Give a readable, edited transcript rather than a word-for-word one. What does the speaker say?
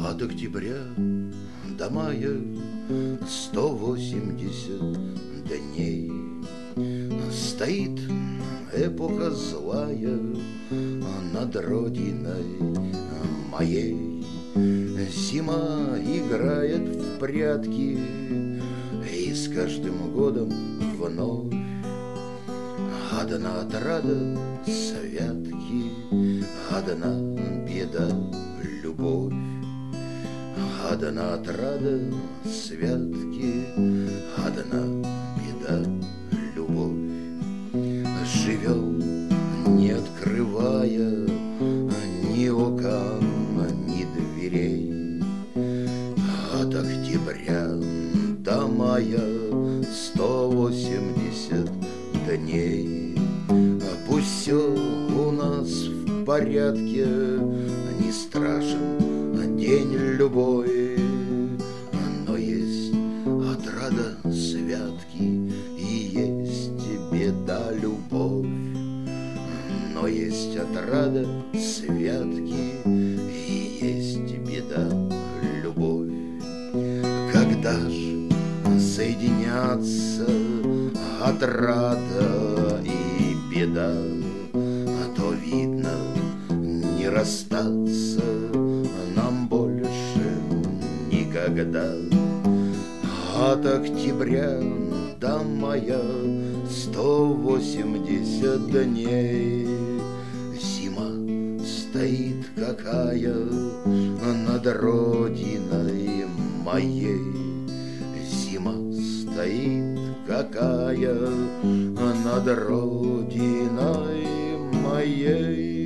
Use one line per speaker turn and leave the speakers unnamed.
От октября до мая 180 дней. Стоит эпоха злая над родиной моей. Зима играет в прятки, и с каждым годом вновь одна отрада — святки, одна беда — любовь. Одна отрада — святки, одна беда — любовь. Живем, не открывая ни окон, ни дверей. От октября до мая 180 дней. Пусть все у нас в порядке, не страшен день любой, но есть отрада — святки, и есть беда — любовь. Но есть отрада — святки, и есть беда — любовь. Когда ж соединятся отрада и беда, то видно не расстаться нам больше никогда. От октября до мая 180 дней. Зима стоит какая над родиной моей. Зима стоит какая над родиной моей.